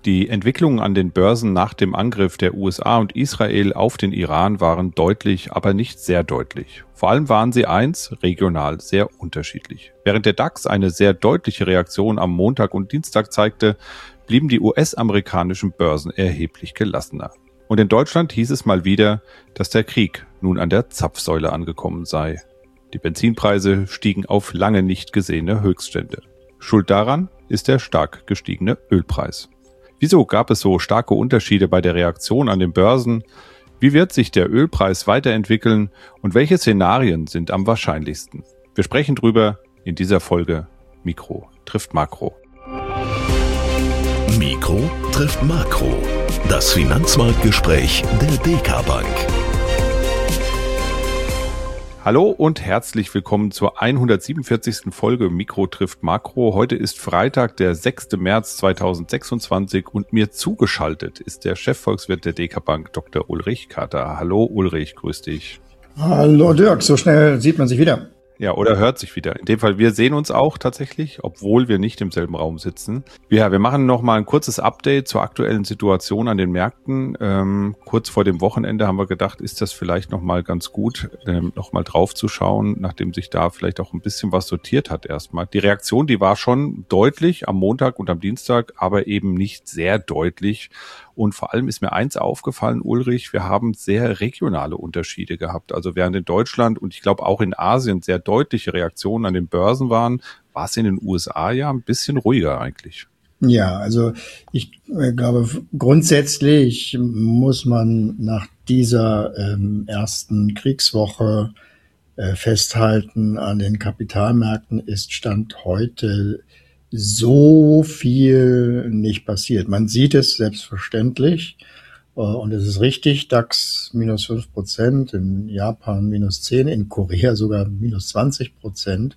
Die Entwicklungen an den Börsen nach dem Angriff der USA und Israel auf den Iran waren deutlich, aber nicht sehr deutlich. Vor allem waren sie regional sehr unterschiedlich. Während der DAX eine sehr deutliche Reaktion am Montag und Dienstag zeigte, blieben die US-amerikanischen Börsen erheblich gelassener. Und in Deutschland hieß es mal wieder, dass der Krieg nun an der Zapfsäule angekommen sei. Die Benzinpreise stiegen auf lange nicht gesehene Höchststände. Schuld daran ist der stark gestiegene Ölpreis. Wieso gab es so starke Unterschiede bei der Reaktion an den Börsen? Wie wird sich der Ölpreis weiterentwickeln und welche Szenarien sind am wahrscheinlichsten? Wir sprechen drüber in dieser Folge Mikro trifft Makro. Mikro trifft Makro. Das Finanzmarktgespräch der DK Bank. Hallo und herzlich willkommen zur 147. Folge Mikro trifft Makro. Heute ist Freitag, der 6. März 2026 und mir zugeschaltet ist der Chefvolkswirt der DK Bank, Dr. Ulrich Kater. Hallo Ulrich, grüß dich. Hallo Dirk, so schnell sieht man sich wieder. Ja, oder hört sich wieder. In dem Fall, wir sehen uns auch tatsächlich, obwohl wir nicht im selben Raum sitzen. Ja, wir machen nochmal ein kurzes Update zur aktuellen Situation an den Märkten. Kurz vor dem Wochenende haben wir gedacht, ist das vielleicht nochmal ganz gut, nochmal drauf zu schauen, nachdem sich da vielleicht auch ein bisschen was sortiert hat erstmal. Die Reaktion, die war schon deutlich am Montag und am Dienstag, aber eben nicht sehr deutlich. Und vor allem ist mir eins aufgefallen, Ulrich, wir haben sehr regionale Unterschiede gehabt. Also während in Deutschland und ich glaube auch in Asien sehr deutliche Reaktionen an den Börsen waren, war es in den USA ja ein bisschen ruhiger eigentlich. Ja, also ich glaube, grundsätzlich muss man nach dieser ersten Kriegswoche festhalten, an den Kapitalmärkten ist Stand heute so viel nicht passiert. Man sieht es selbstverständlich und es ist richtig, DAX minus 5%, in Japan minus 10%, in Korea sogar minus 20%.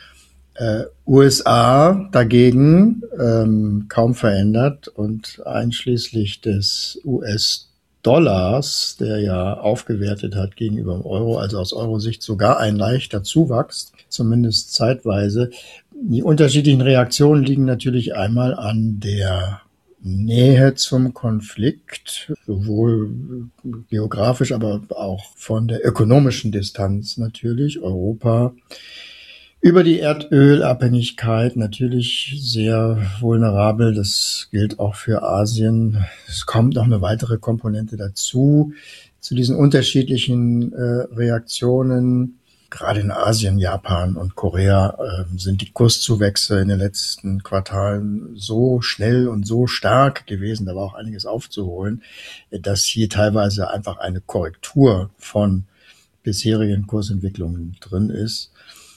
USA dagegen kaum verändert und einschließlich des US-Dollars, der ja aufgewertet hat gegenüber dem Euro, also aus Euro-Sicht sogar ein leichter Zuwachs, zumindest zeitweise. Die unterschiedlichen Reaktionen liegen natürlich einmal an der Nähe zum Konflikt, sowohl geografisch, aber auch von der ökonomischen Distanz natürlich. Europa über die Erdölabhängigkeit natürlich sehr vulnerabel. Das gilt auch für Asien. Es kommt noch eine weitere Komponente dazu, zu diesen unterschiedlichen Reaktionen. Gerade in Asien, Japan und Korea sind die Kurszuwächse in den letzten Quartalen so schnell und so stark gewesen, da war auch einiges aufzuholen, dass hier teilweise einfach eine Korrektur von bisherigen Kursentwicklungen drin ist.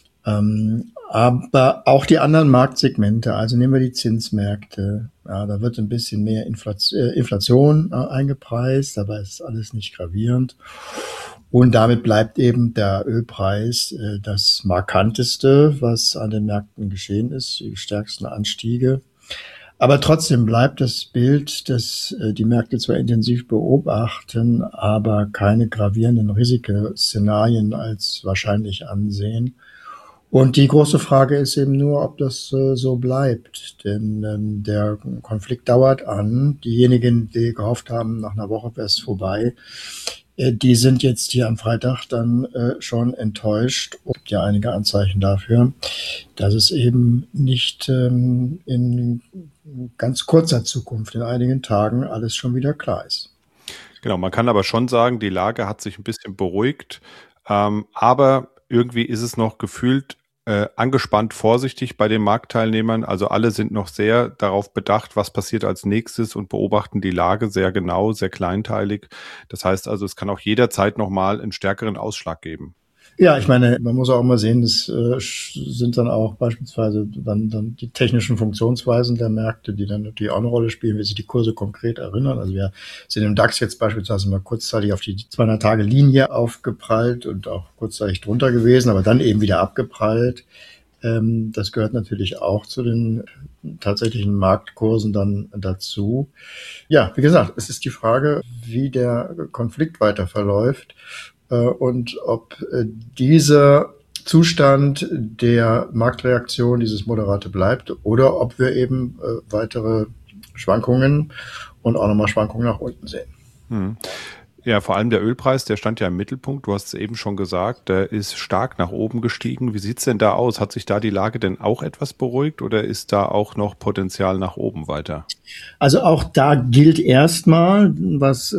Aber auch die anderen Marktsegmente, also nehmen wir die Zinsmärkte, ja, da wird ein bisschen mehr Inflation eingepreist, dabei ist alles nicht gravierend. Und damit bleibt eben der Ölpreis das Markanteste, was an den Märkten geschehen ist, die stärksten Anstiege. Aber trotzdem bleibt das Bild, dass die Märkte zwar intensiv beobachten, aber keine gravierenden Risikoszenarien als wahrscheinlich ansehen. Und die große Frage ist eben nur, ob das so bleibt. Denn der Konflikt dauert an. Diejenigen, die gehofft haben, nach einer Woche wäre es vorbei, die sind jetzt hier am Freitag dann schon enttäuscht. Es gibt ja einige Anzeichen dafür, dass es eben nicht in ganz kurzer Zukunft, in einigen Tagen, alles schon wieder klar ist. Genau, man kann aber schon sagen, die Lage hat sich ein bisschen beruhigt, aber irgendwie ist es noch gefühlt angespannt vorsichtig bei den Marktteilnehmern. Also alle sind noch sehr darauf bedacht, was passiert als nächstes und beobachten die Lage sehr genau, sehr kleinteilig. Das heißt also, es kann auch jederzeit nochmal einen stärkeren Ausschlag geben. Ja, ich meine, man muss auch mal sehen, das sind dann auch beispielsweise dann die technischen Funktionsweisen der Märkte, die dann natürlich auch eine Rolle spielen, wie sich die Kurse konkret erinnern. Also wir sind im DAX jetzt beispielsweise mal kurzzeitig auf die 200-Tage-Linie aufgeprallt und auch kurzzeitig drunter gewesen, aber dann eben wieder abgeprallt. Das gehört natürlich auch zu den tatsächlichen Marktkursen dann dazu. Ja, wie gesagt, es ist die Frage, wie der Konflikt weiter verläuft. Und ob dieser Zustand der Marktreaktion, dieses Moderate bleibt, oder ob wir eben weitere Schwankungen und auch nochmal Schwankungen nach unten sehen. Ja, vor allem der Ölpreis, der stand ja im Mittelpunkt. Du hast es eben schon gesagt, der ist stark nach oben gestiegen. Wie sieht's denn da aus? Hat sich da die Lage denn auch etwas beruhigt oder ist da auch noch Potenzial nach oben weiter? Also auch da gilt erstmal, was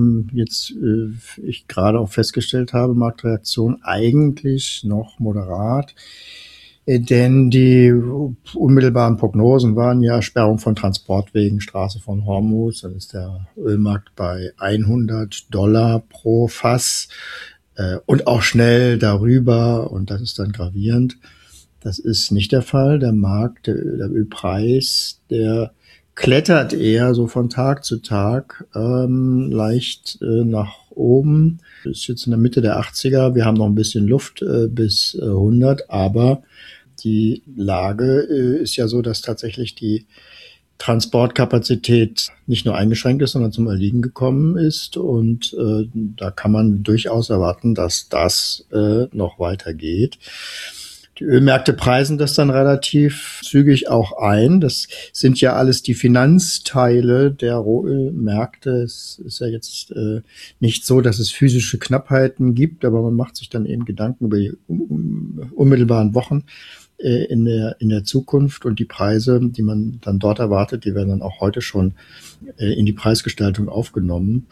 ich gerade auch festgestellt habe, Marktreaktion eigentlich noch moderat. Denn die unmittelbaren Prognosen waren ja Sperrung von Transportwegen, Straße von Hormuz. Dann ist der Ölmarkt bei $100 pro Fass und auch schnell darüber. Und das ist dann gravierend. Das ist nicht der Fall. Der Markt, der Ölpreis, der klettert eher so von Tag zu Tag leicht nach oben. Ist jetzt in der Mitte der 80er. Wir haben noch ein bisschen Luft bis 100, aber die Lage ist ja so, dass tatsächlich die Transportkapazität nicht nur eingeschränkt ist, sondern zum Erliegen gekommen ist. Und da kann man durchaus erwarten, dass das noch weitergeht. Die Ölmärkte preisen das dann relativ zügig auch ein. Das sind ja alles die Finanzteile der Rohölmärkte. Es ist ja jetzt nicht so, dass es physische Knappheiten gibt, aber man macht sich dann eben Gedanken über die unmittelbaren Wochen in der Zukunft, und die Preise, die man dann dort erwartet, die werden dann auch heute schon in die Preisgestaltung aufgenommen.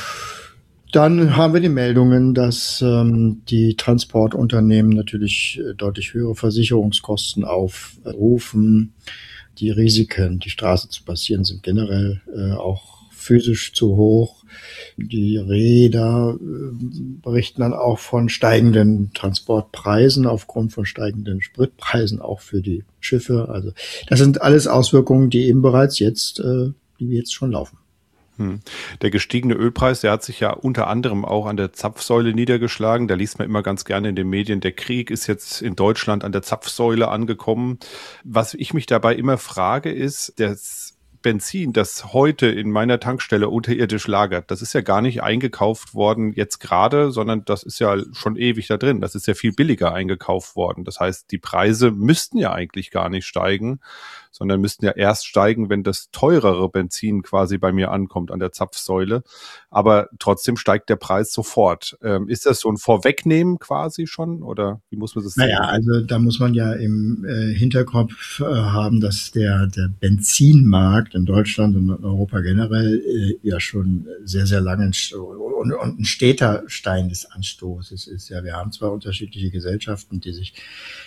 Dann haben wir die Meldungen, dass die Transportunternehmen natürlich deutlich höhere Versicherungskosten aufrufen. Die Risiken, die Straße zu passieren, sind generell auch physisch zu hoch. Die Reeder berichten dann auch von steigenden Transportpreisen aufgrund von steigenden Spritpreisen, auch für die Schiffe. Also das sind alles Auswirkungen, die eben bereits jetzt, die jetzt schon laufen. Der gestiegene Ölpreis, der hat sich ja unter anderem auch an der Zapfsäule niedergeschlagen. Da liest man immer ganz gerne in den Medien, der Krieg ist jetzt in Deutschland an der Zapfsäule angekommen. Was ich mich dabei immer frage, ist, das Benzin, das heute in meiner Tankstelle unterirdisch lagert, das ist ja gar nicht eingekauft worden jetzt gerade, sondern das ist ja schon ewig da drin. Das ist ja viel billiger eingekauft worden. Das heißt, die Preise müssten ja eigentlich gar nicht steigen, sondern müssten ja erst steigen, wenn das teurere Benzin quasi bei mir ankommt an der Zapfsäule. Aber trotzdem steigt der Preis sofort. Ist das so ein Vorwegnehmen quasi schon, oder wie muss man das sehen? Naja, also da muss man ja im Hinterkopf haben, dass der Benzinmarkt in Deutschland und in Europa generell ja schon sehr, sehr lange und ein steter Stein des Anstoßes ist. Ja, wir haben zwar unterschiedliche Gesellschaften, die sich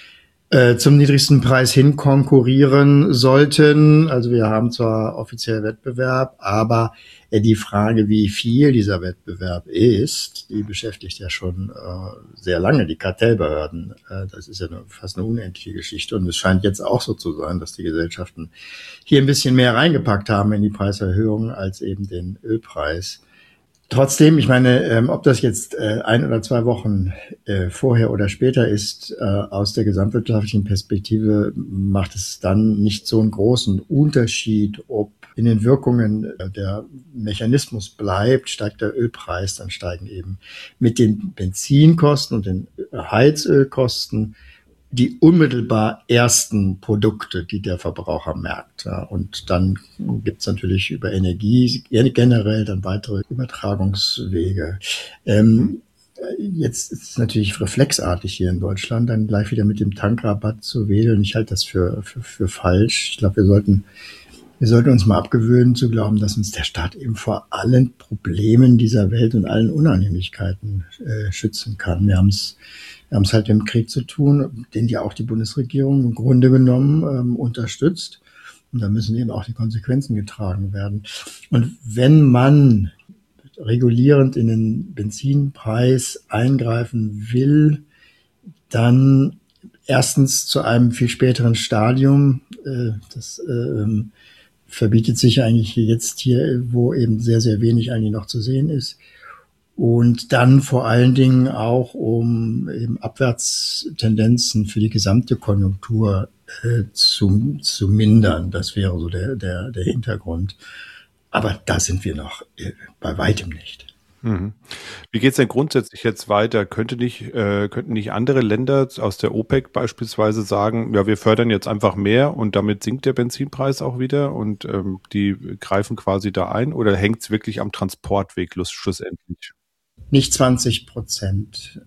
zum niedrigsten Preis hin konkurrieren sollten. Also wir haben zwar offiziell Wettbewerb, aber die Frage, wie viel dieser Wettbewerb ist, die beschäftigt ja schon sehr lange die Kartellbehörden. Das ist ja fast eine unendliche Geschichte, und es scheint jetzt auch so zu sein, dass die Gesellschaften hier ein bisschen mehr reingepackt haben in die Preiserhöhungen als eben den Ölpreis. Trotzdem, ich meine, ob das jetzt 1 oder 2 Wochen vorher oder später ist, aus der gesamtwirtschaftlichen Perspektive macht es dann nicht so einen großen Unterschied, ob in den Wirkungen der Mechanismus bleibt, steigt der Ölpreis, dann steigen eben mit den Benzinkosten und den Heizölkosten die unmittelbar ersten Produkte, die der Verbraucher merkt. Ja. Und dann gibt's natürlich über Energie generell dann weitere Übertragungswege. Jetzt ist es natürlich reflexartig hier in Deutschland, dann gleich wieder mit dem Tankrabatt zu wedeln. Ich halte das für falsch. Ich glaube, wir sollten uns mal abgewöhnen zu glauben, dass uns der Staat eben vor allen Problemen dieser Welt und allen Unannehmlichkeiten schützen kann. Wir haben es halt mit dem Krieg zu tun, den ja auch die Bundesregierung im Grunde genommen unterstützt. Und da müssen eben auch die Konsequenzen getragen werden. Und wenn man regulierend in den Benzinpreis eingreifen will, dann erstens zu einem viel späteren Stadium. Das verbietet sich eigentlich jetzt hier, wo eben sehr, sehr wenig eigentlich noch zu sehen ist. Und dann vor allen Dingen auch, um eben Abwärtstendenzen für die gesamte Konjunktur zu mindern. Das wäre so der Hintergrund. Aber da sind wir noch bei weitem nicht. Mhm. Wie geht's denn grundsätzlich jetzt weiter? Könnten nicht andere Länder aus der OPEC beispielsweise sagen, ja, wir fördern jetzt einfach mehr und damit sinkt der Benzinpreis auch wieder und die greifen quasi da ein? Oder hängt's wirklich am Transportweg schlussendlich? Nicht 20%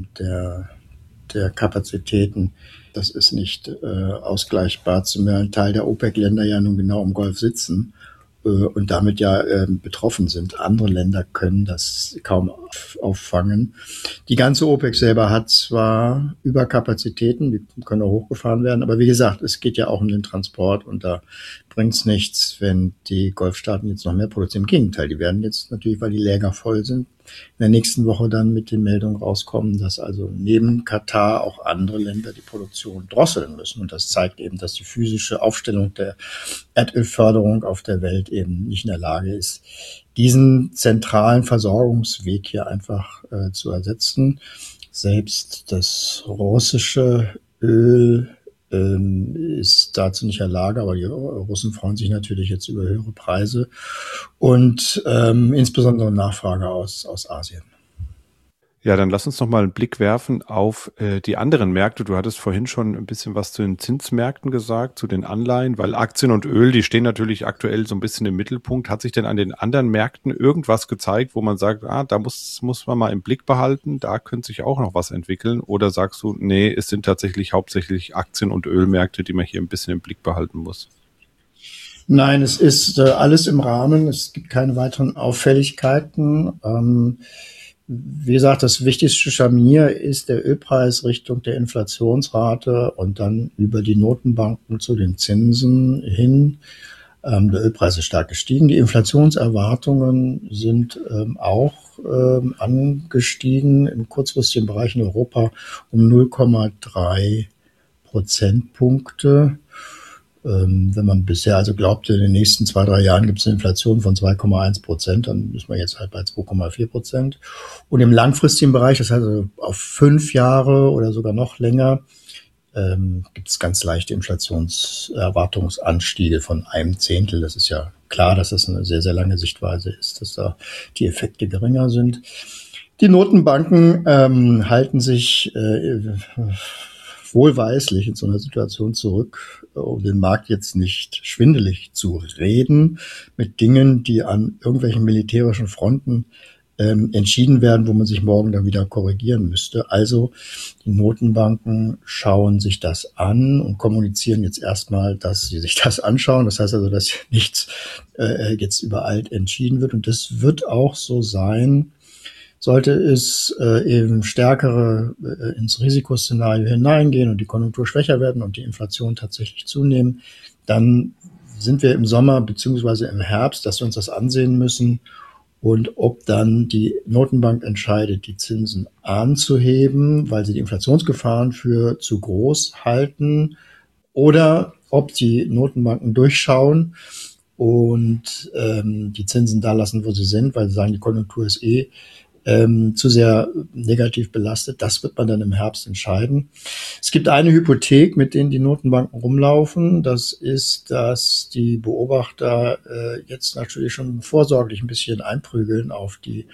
der Kapazitäten. Das ist nicht ausgleichbar, zumal ein Teil der OPEC-Länder ja nun genau im Golf sitzen und damit ja betroffen sind. Andere Länder können das kaum auffangen. Die ganze OPEC selber hat zwar Überkapazitäten, die können auch hochgefahren werden, aber wie gesagt, es geht ja auch um den Transport und da bringt es nichts, wenn die Golfstaaten jetzt noch mehr produzieren. Im Gegenteil, die werden jetzt natürlich, weil die Läger voll sind, in der nächsten Woche dann mit den Meldungen rauskommen, dass also neben Katar auch andere Länder die Produktion drosseln müssen. Und das zeigt eben, dass die physische Aufstellung der Erdölförderung auf der Welt eben nicht in der Lage ist, diesen zentralen Versorgungsweg hier einfach zu ersetzen. Selbst das russische Öl ist dazu nicht in der Lage, aber die Russen freuen sich natürlich jetzt über höhere Preise und insbesondere Nachfrage aus Asien. Ja, dann lass uns noch mal einen Blick werfen auf die anderen Märkte. Du hattest vorhin schon ein bisschen was zu den Zinsmärkten gesagt, zu den Anleihen, weil Aktien und Öl, die stehen natürlich aktuell so ein bisschen im Mittelpunkt. Hat sich denn an den anderen Märkten irgendwas gezeigt, wo man sagt, da muss man mal im Blick behalten, da könnte sich auch noch was entwickeln? Oder sagst du, nee, es sind tatsächlich hauptsächlich Aktien- und Ölmärkte, die man hier ein bisschen im Blick behalten muss? Nein, es ist alles im Rahmen. Es gibt keine weiteren Auffälligkeiten. Wie gesagt, das wichtigste Scharnier ist der Ölpreis Richtung der Inflationsrate und dann über die Notenbanken zu den Zinsen hin. Der Ölpreis ist stark gestiegen. Die Inflationserwartungen sind auch angestiegen im kurzfristigen Bereich in Europa um 0,3 Prozentpunkte. Wenn man bisher also glaubte, in den nächsten 2-3 Jahren gibt es eine Inflation von 2,1%, dann ist man jetzt halt bei 2,4%. Und im langfristigen Bereich, das heißt also auf 5 Jahre oder sogar noch länger, gibt es ganz leichte Inflationserwartungsanstiege von 1/10. Das ist ja klar, dass das eine sehr, sehr lange Sichtweise ist, dass da die Effekte geringer sind. Die Notenbanken halten sich wohlweislich in so einer Situation zurück, um den Markt jetzt nicht schwindelig zu reden mit Dingen, die an irgendwelchen militärischen Fronten entschieden werden, wo man sich morgen dann wieder korrigieren müsste. Also die Notenbanken schauen sich das an und kommunizieren jetzt erstmal, dass sie sich das anschauen. Das heißt also, dass nichts jetzt überall entschieden wird. Und das wird auch so sein. Sollte es eben stärkere ins Risikoszenario hineingehen und die Konjunktur schwächer werden und die Inflation tatsächlich zunehmen, dann sind wir im Sommer beziehungsweise im Herbst, dass wir uns das ansehen müssen und ob dann die Notenbank entscheidet, die Zinsen anzuheben, weil sie die Inflationsgefahren für zu groß halten, oder ob die Notenbanken durchschauen und die Zinsen da lassen, wo sie sind, weil sie sagen, die Konjunktur ist zu sehr negativ belastet. Das wird man dann im Herbst entscheiden. Es gibt eine Hypothek, mit denen die Notenbanken rumlaufen. Das ist, dass die Beobachter jetzt natürlich schon vorsorglich ein bisschen einprügeln auf die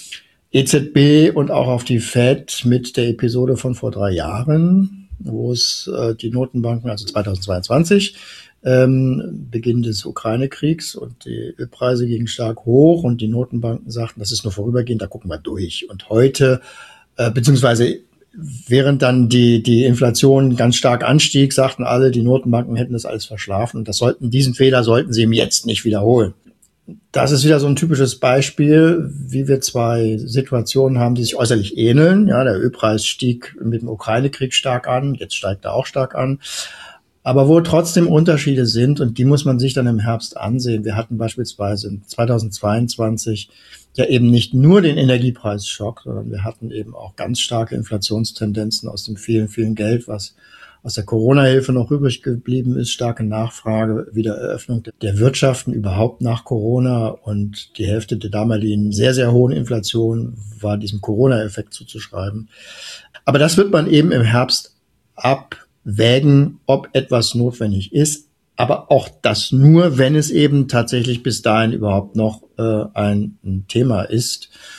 EZB und auch auf die Fed mit der Episode von vor 3 Jahren, wo es die Notenbanken, also 2022, Beginn des Ukraine-Kriegs, und die Ölpreise gingen stark hoch und die Notenbanken sagten, das ist nur vorübergehend, da gucken wir durch. Und heute, beziehungsweise während dann die Inflation ganz stark anstieg, sagten alle, die Notenbanken hätten das alles verschlafen und diesen Fehler sollten sie im Jetzt nicht wiederholen. Das ist wieder so ein typisches Beispiel, wie wir 2 Situationen haben, die sich äußerlich ähneln. Ja, der Ölpreis stieg mit dem Ukraine-Krieg stark an, jetzt steigt er auch stark an. Aber wo trotzdem Unterschiede sind, und die muss man sich dann im Herbst ansehen. Wir hatten beispielsweise in 2022 ja eben nicht nur den Energiepreisschock, sondern wir hatten eben auch ganz starke Inflationstendenzen aus dem vielen, vielen Geld, was aus der Corona-Hilfe noch übrig geblieben ist, starke Nachfrage, Wiedereröffnung der Wirtschaften überhaupt nach Corona, und die Hälfte der damaligen sehr, sehr hohen Inflation war diesem Corona-Effekt zuzuschreiben. Aber das wird man eben im Herbst abwägen, ob etwas notwendig ist, aber auch das nur, wenn es eben tatsächlich bis dahin überhaupt noch ein Thema ist.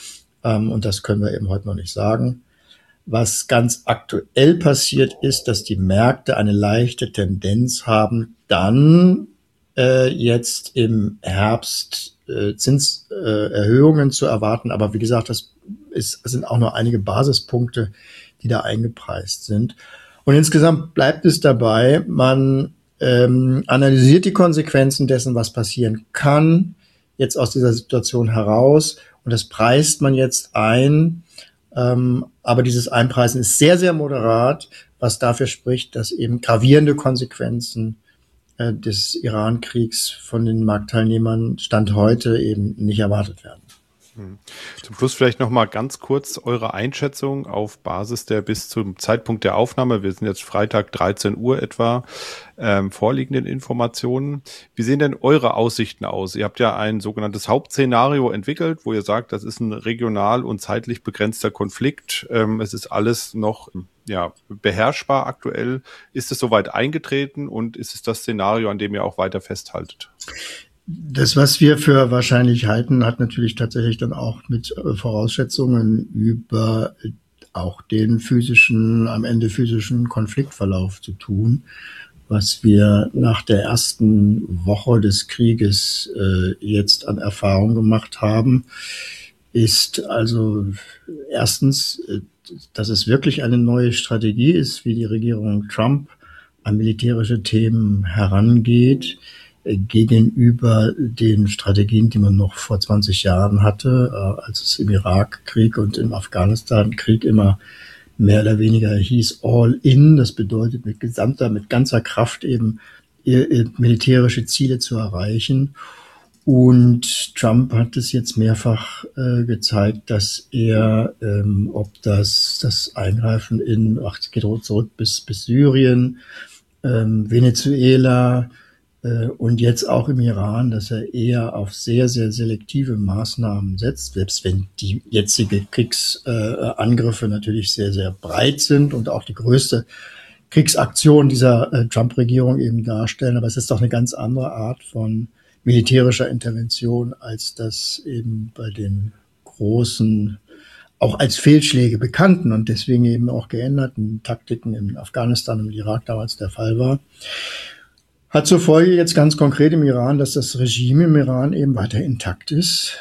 Und das können wir eben heute noch nicht sagen. Was ganz aktuell passiert ist, dass die Märkte eine leichte Tendenz haben, dann jetzt im Herbst Zinserhöhungen zu erwarten. Aber wie gesagt, das sind auch nur einige Basispunkte, die da eingepreist sind. Und insgesamt bleibt es dabei, man analysiert die Konsequenzen dessen, was passieren kann, jetzt aus dieser Situation heraus. Und das preist man jetzt ein. Aber dieses Einpreisen ist sehr, sehr moderat, was dafür spricht, dass eben gravierende Konsequenzen des Iran-Kriegs von den Marktteilnehmern Stand heute eben nicht erwartet werden. Zum Schluss vielleicht noch mal ganz kurz eure Einschätzung auf Basis der bis zum Zeitpunkt der Aufnahme, wir sind jetzt Freitag 13 Uhr etwa, vorliegenden Informationen. Wie sehen denn eure Aussichten aus? Ihr habt ja ein sogenanntes Hauptszenario entwickelt, wo ihr sagt, das ist ein regional und zeitlich begrenzter Konflikt. Es ist alles noch beherrschbar aktuell. Ist es soweit eingetreten und ist es das Szenario, an dem ihr auch weiter festhaltet? Das, was wir für wahrscheinlich halten, hat natürlich tatsächlich dann auch mit Vorausschätzungen über auch den am Ende physischen Konfliktverlauf zu tun. Was wir nach der ersten Woche des Krieges jetzt an Erfahrung gemacht haben, ist also erstens, dass es wirklich eine neue Strategie ist, wie die Regierung Trump an militärische Themen herangeht, gegenüber den Strategien, die man noch vor 20 Jahren hatte, als es im Irakkrieg und im Afghanistan-Krieg immer mehr oder weniger hieß all in. Das bedeutet mit ganzer Kraft eben militärische Ziele zu erreichen. Und Trump hat es jetzt mehrfach gezeigt, dass er, ob das Eingreifen geht zurück bis Syrien, Venezuela, und jetzt auch im Iran, dass er eher auf sehr, sehr selektive Maßnahmen setzt, selbst wenn die jetzige Kriegsangriffe natürlich sehr, sehr breit sind und auch die größte Kriegsaktion dieser Trump-Regierung eben darstellen. Aber es ist doch eine ganz andere Art von militärischer Intervention, als das eben bei den großen, auch als Fehlschläge bekannten und deswegen eben auch geänderten Taktiken in Afghanistan und Irak damals der Fall war. Hat zur Folge jetzt ganz konkret im Iran, dass das Regime im Iran eben weiter intakt ist.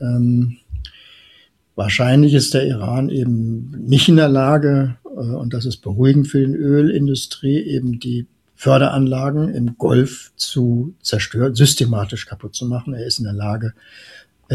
Wahrscheinlich ist der Iran eben nicht in der Lage, und das ist beruhigend für die Ölindustrie, eben die Förderanlagen im Golf zu zerstören, systematisch kaputt zu machen. Er ist in der Lage, so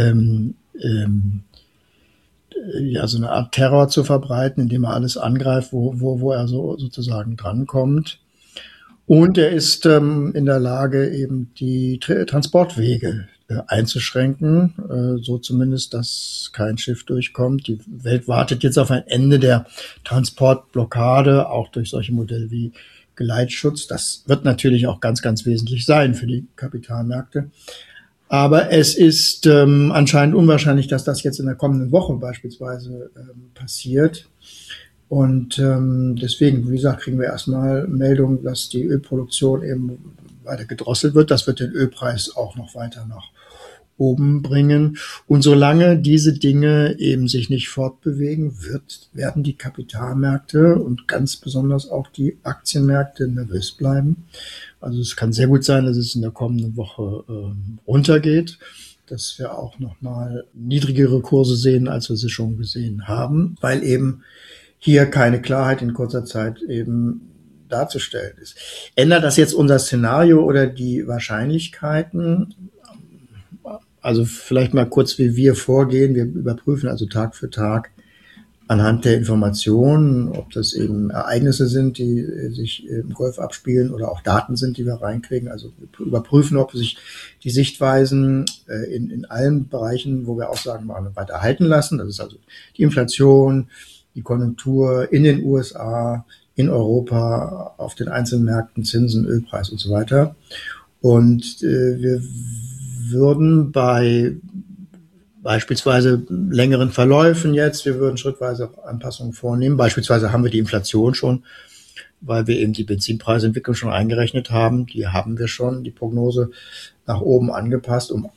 eine Art Terror zu verbreiten, indem er alles angreift, wo er so sozusagen drankommt. Und er ist in der Lage, eben die Transportwege einzuschränken, so zumindest, dass kein Schiff durchkommt. Die Welt wartet jetzt auf ein Ende der Transportblockade, auch durch solche Modelle wie Geleitschutz. Das wird natürlich auch ganz, ganz wesentlich sein für die Kapitalmärkte. Aber es ist anscheinend unwahrscheinlich, dass das jetzt in der kommenden Woche beispielsweise passiert. Und deswegen, wie gesagt, kriegen wir erstmal Meldung, dass die Ölproduktion eben weiter gedrosselt wird. Das wird den Ölpreis auch noch weiter nach oben bringen. Und solange diese Dinge eben sich nicht fortbewegen, werden die Kapitalmärkte und ganz besonders auch die Aktienmärkte nervös bleiben. Also es kann sehr gut sein, dass es in der kommenden Woche runtergeht, dass wir auch nochmal niedrigere Kurse sehen, als wir sie schon gesehen haben, weil eben hier keine Klarheit in kurzer Zeit eben darzustellen ist. Ändert das jetzt unser Szenario oder die Wahrscheinlichkeiten? Also vielleicht mal kurz, wie wir vorgehen. Wir überprüfen also Tag für Tag anhand der Informationen, ob das eben Ereignisse sind, die sich im Golf abspielen oder auch Daten sind, die wir reinkriegen. Also wir überprüfen, ob sich die Sichtweisen in allen Bereichen, wo wir Aussagen machen, weiter halten lassen. Das ist also die Inflation, die Konjunktur in den USA, in Europa, auf den einzelnen Märkten, Zinsen, Ölpreis und so weiter. Und wir würden bei beispielsweise längeren Verläufen wir würden schrittweise Anpassungen vornehmen. Beispielsweise haben wir die Inflation schon, weil wir eben die Benzinpreisentwicklung schon eingerechnet haben. Die haben wir schon, die Prognose nach oben angepasst, aber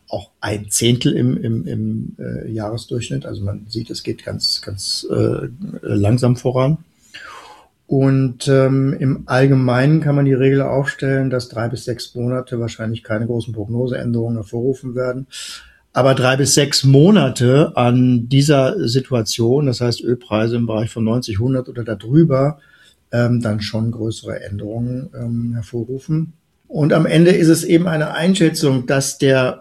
auch 1/10 im Jahresdurchschnitt. Also man sieht, es geht ganz langsam voran. Und im Allgemeinen kann man die Regel aufstellen, dass 3 bis 6 Monate wahrscheinlich keine großen Prognoseänderungen hervorrufen werden. Aber 3 bis 6 Monate an dieser Situation, das heißt Ölpreise im Bereich von 90, 100 oder darüber, dann schon größere Änderungen hervorrufen. Und am Ende ist es eben eine Einschätzung, dass der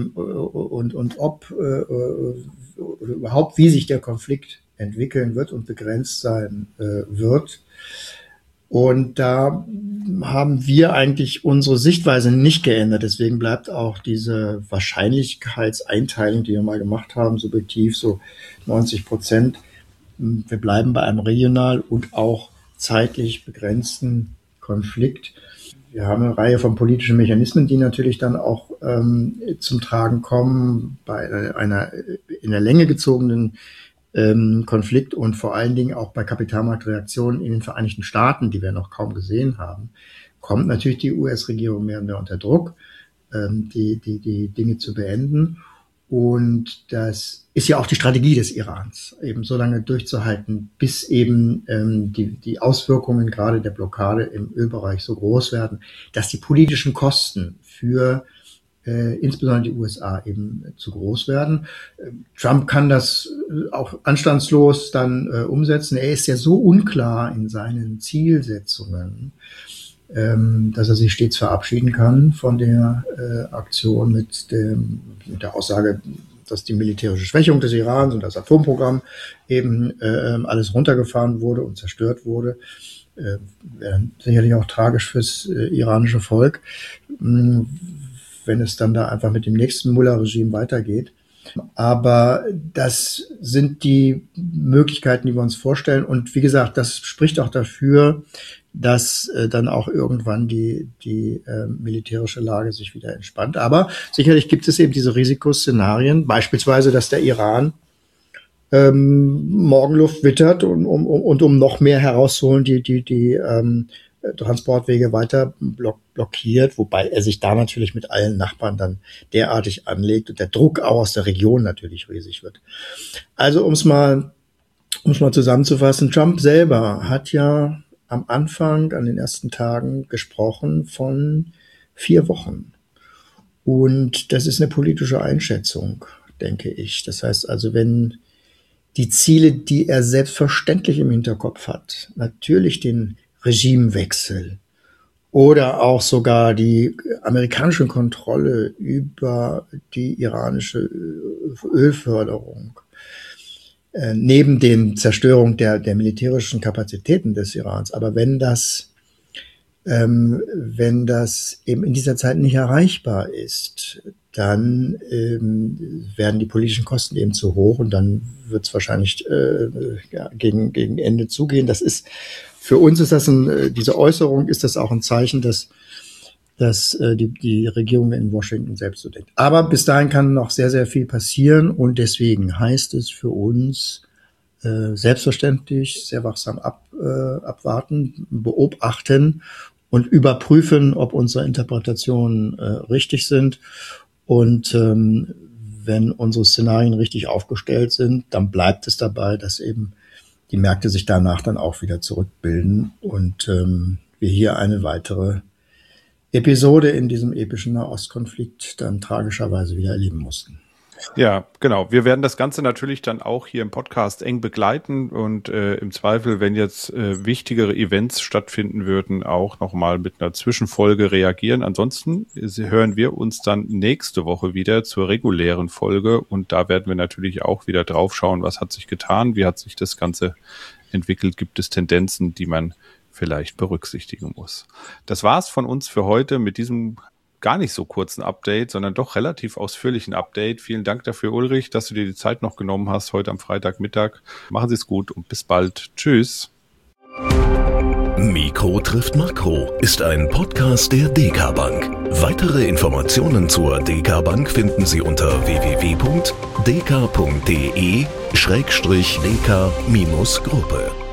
ob oder überhaupt wie sich der Konflikt entwickeln wird und begrenzt sein wird. Und da haben wir eigentlich unsere Sichtweise nicht geändert. Deswegen bleibt auch diese Wahrscheinlichkeitseinteilung, die wir mal gemacht haben, subjektiv so 90%. Wir bleiben bei einem regional und auch zeitlich begrenzten Konflikt. Wir haben eine Reihe von politischen Mechanismen, die natürlich dann auch zum Tragen kommen bei einer in der Länge gezogenen Konflikt und vor allen Dingen auch bei Kapitalmarktreaktionen in den Vereinigten Staaten, die wir noch kaum gesehen haben, kommt natürlich die US-Regierung mehr und mehr unter Druck, die Dinge zu beenden. Und das ist ja auch die Strategie des Irans, eben so lange durchzuhalten, bis eben die Auswirkungen gerade der Blockade im Ölbereich so groß werden, dass die politischen Kosten für insbesondere die USA eben zu groß werden. Trump kann das auch anstandslos dann umsetzen. Er ist ja so unklar in seinen Zielsetzungen, dass er sich stets verabschieden kann von der Aktion mit der Aussage, dass die militärische Schwächung des Irans und das Atomprogramm eben alles runtergefahren wurde und zerstört wurde. Wäre sicherlich auch tragisch fürs iranische Volk, wenn es dann da einfach mit dem nächsten Mullah-Regime weitergeht. Aber das sind die Möglichkeiten, die wir uns vorstellen. Und wie gesagt, das spricht auch dafür, dass dann auch irgendwann die militärische Lage sich wieder entspannt. Aber sicherlich gibt es eben diese Risikoszenarien, beispielsweise, dass der Iran Morgenluft wittert und um noch mehr herauszuholen, die Transportwege weiter blockiert, wobei er sich da natürlich mit allen Nachbarn dann derartig anlegt und der Druck auch aus der Region natürlich riesig wird. Also um es mal zusammenzufassen, Trump selber hat ja am Anfang, an den ersten Tagen gesprochen von 4 Wochen. Und das ist eine politische Einschätzung, denke ich. Das heißt also, wenn die Ziele, die er selbstverständlich im Hinterkopf hat, natürlich den Regimewechsel oder auch sogar die amerikanische Kontrolle über die iranische Ölförderung, neben den Zerstörung der militärischen Kapazitäten des Irans. Aber wenn das eben in dieser Zeit nicht erreichbar ist, dann werden die politischen Kosten eben zu hoch und dann wird es wahrscheinlich gegen Ende zugehen. Das ist für uns ist das diese Äußerung ist das auch ein Zeichen, dass die Regierung in Washington selbst so denkt. Aber bis dahin kann noch sehr, sehr viel passieren und deswegen heißt es für uns selbstverständlich sehr wachsam abwarten, beobachten und überprüfen, ob unsere Interpretationen richtig sind. Und wenn unsere Szenarien richtig aufgestellt sind, dann bleibt es dabei, dass eben die Märkte sich danach dann auch wieder zurückbilden und wir hier eine weitere Episode in diesem epischen Nahostkonflikt dann tragischerweise wieder erleben mussten. Ja, genau. Wir werden das Ganze natürlich dann auch hier im Podcast eng begleiten und im Zweifel, wenn jetzt wichtigere Events stattfinden würden, auch nochmal mit einer Zwischenfolge reagieren. Ansonsten hören wir uns dann nächste Woche wieder zur regulären Folge und da werden wir natürlich auch wieder drauf schauen, was hat sich getan, wie hat sich das Ganze entwickelt, gibt es Tendenzen, die man vielleicht berücksichtigen muss. Das war's von uns für heute mit diesem gar nicht so kurzen Update, sondern doch relativ ausführlichen Update. Vielen Dank dafür, Ulrich, dass du dir die Zeit noch genommen hast heute am Freitagmittag. Machen Sie es gut und bis bald. Tschüss. Mikro trifft Makro ist ein Podcast der DK Bank. Weitere Informationen zur DK Bank finden Sie unter www.dk.de/dk-gruppe.